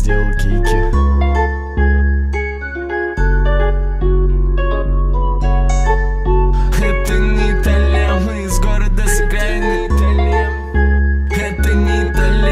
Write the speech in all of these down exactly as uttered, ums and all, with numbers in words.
сделал кейки. Это не Италия, мы из города с окраины. Это не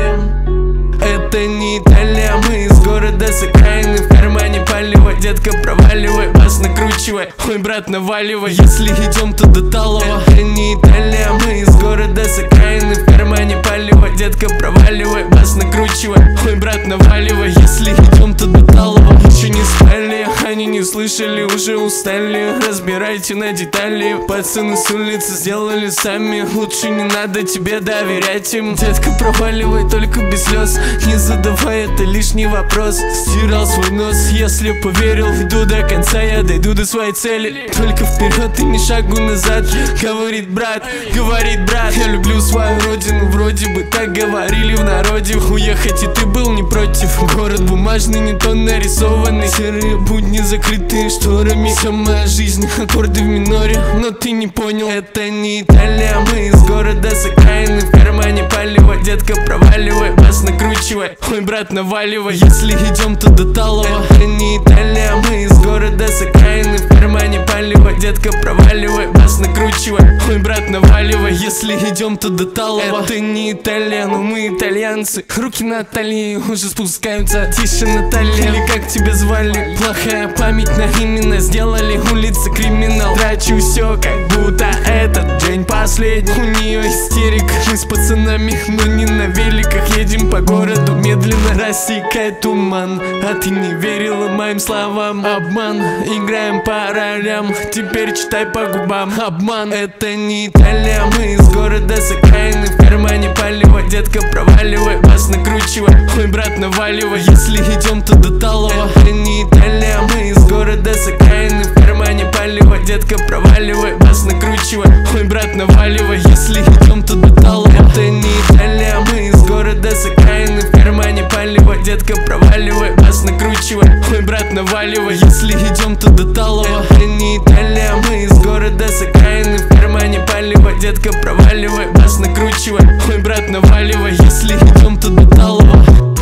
Италия, это не Италия, мы из города с окраины. В кармане палево, детка, проваливай, бас накручивай, ой, брат, наваливай. Если идем, то до Талова. Это не Италия, мы из города с окраины. В кармане палево, детка, проваливай, бас накручивай, ой, брат, наваливай. Если идем, то до Талова. Еще не спали, они не слышали, уже устали. Разбирайте на детали, пацаны с улицы сделали сами. Лучше не надо тебе доверять им. Детка, проваливай, только без слез. Не задавай, это лишний вопрос. Стирал свой нос, если поверил, иду до конца, я дойду до своей цели. Только вперед и ни шагу назад. Говорит брат, говорит брат, я люблю свою родину, вроде бы так говорили в народе. Уехать и ты был не против. Город бумажный, не то нарисованный. Серые будни, закрытые шторами. Вся моя жизнь, аккорды в миноре. Но ты не понял, это не Италия, мы из города с окраины. В кармане палево, детка, проваливай, бас накручивай, ой, брат, наваливай. Если идем, то до Талова. Это не Италия, мы из города с окраины. В кармане палево, детка, проваливай, бас накручивай, ой, брат, наваливай. Если идем, то до Талова. Это не Италия, но мы итальянцы. Руки на талии уже спускаются. Тише, Наталья, или как тебя звали? Плохая память на имена, сделали улицы криминал. Трачу все, как будто этот день последний. У нее истерика, мы с пацанами, но не на великах. Едем по городу, медленно рассекает туман. А ты не верила моим словам. Обман, играем по ролям, теперь читай по губам. Обман, это не Италия, мы из города с окраины. В кармане палево, детка, проваливай, бас накручивай, ой, брат, наваливай. Если идем, то до Талова. Это не Италия, мы из города с окраины. В кармане палево, детка, проваливай, бас накручивай, ой, брат, наваливай. Если идем, то до Талова. Это не Италия, мы из города с окраины. В кармане палево, детка, проваливай, бас накручивай, ой, брат, наваливай. Если идем, то до Талова. Это не Италия, мы из города с окраины. В кармане палево, детка, проваливай, бас накручивай, ой, брат, наваливай. Если идем, то до Талова.